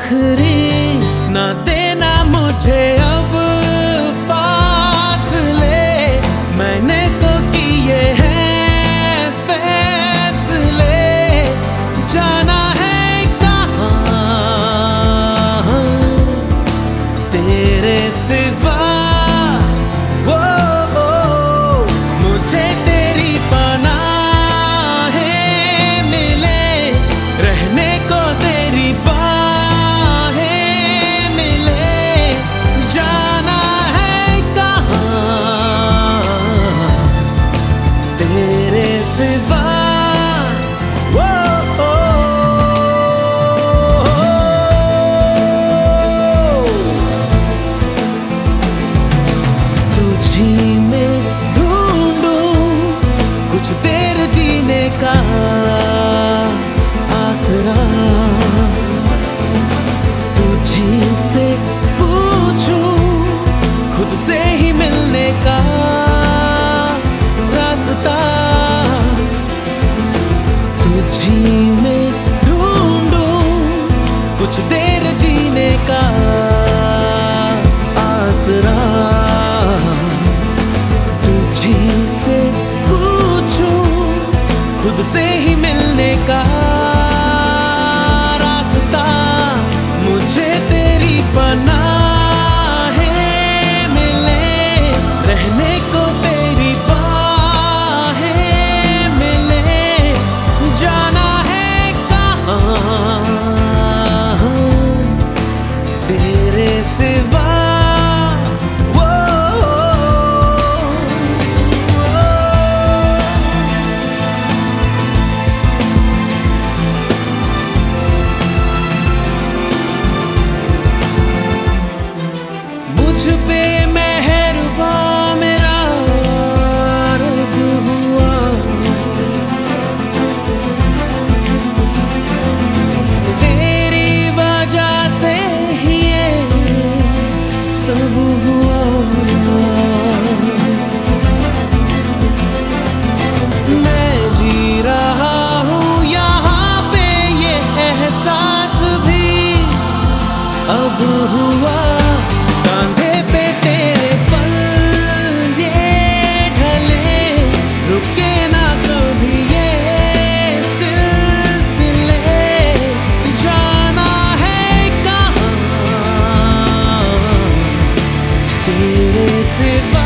आखिरी ना देना मुझे अब फासले, मैंने तो किए हैं फैसले, जाना है कहाँ तेरे सिवा। मुझे तेरी पनाहें मिले, रहने को तेरी बाहें मिले, जाना है कहाँ तेरे सिवा। तुझी में ढूंढूं कुछ देर जीने का आसरा, तुझी से पूछूं खुद से ही मिलने का रास्ता, तुझी में ढूंढूं कुछ देर जीने का आसरा, तुझी से पूछूं खुद से ही मिलने का रास्ता, मुझे तेरी पनाहें मिले, रहने को तेरी बाहें मिले, जाना है कहाँ तेरे सिवा। मुझ पे मेहरबान मेरा रब हुआ, तेरी वजह से ही ये सब हुआ। मैं जी रहा हूँ यहाँ पे, ये एहसास भी अब हुआ। कांधे पे तेरे पल ये ढले, रुके ना कभी ये सिलसिले, जाना है कहाँ तेरे सिवा।